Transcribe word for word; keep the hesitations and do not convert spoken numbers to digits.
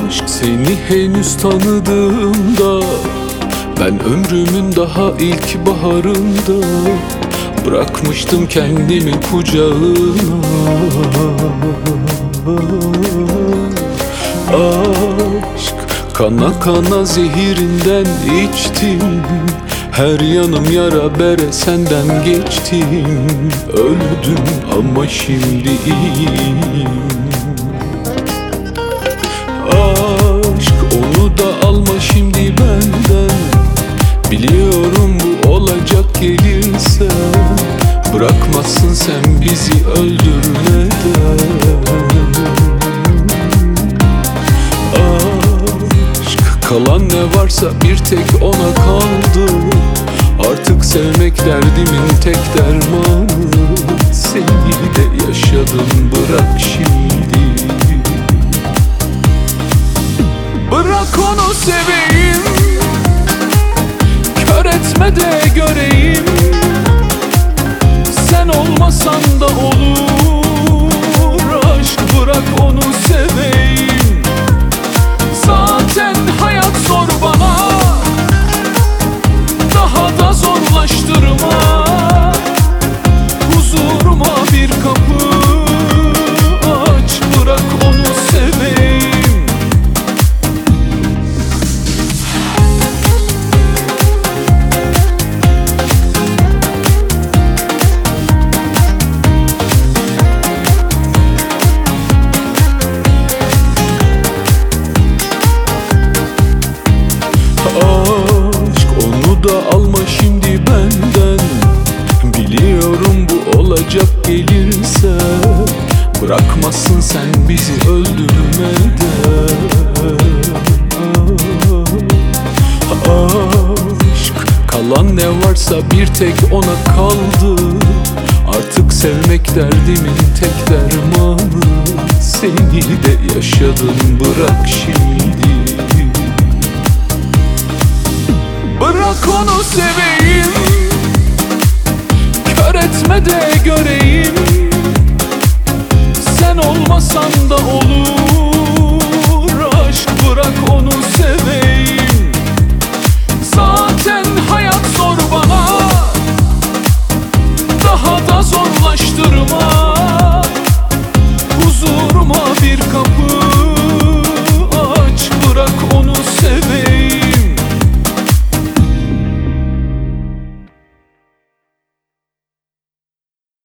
aşk seni henüz tanıdığımda, ben ömrümün daha ilk baharında bırakmıştım kendimi kucağına. Aşk kana kana zehirinden içtim, her yanım yara bere senden geçtim. Öldüm ama şimdi iyiyim. Aşk onu da alma şimdi benden, biliyorum bu olacak gelirse. Bırakmazsın sen bizi öldürmeden. Aşk kalan ne varsa bir tek ona kaldı. Artık sevmek derdimin tek dermanı. Seni de yaşadım, bırak şimdi. Bırak onu seveyim, kör etme de göreyim. Sen olmasan da olur aşk, bırak onu seveyim. Zaten hayat zor bana, daha da zorlaştırma. Huzuruma bir kapı aç, bırak onu seveyim. Da alma şimdi benden, biliyorum bu olacak gelirse. Bırakmazsın sen bizi öldürmeden. Aşk kalan ne varsa bir tek ona kaldı. Artık sevmek derdimin tek dermanı. Seni de yaşadım, bırak şimdi. Bırak onu seveyim, kör etme de göreyim. Sen olmasan da olur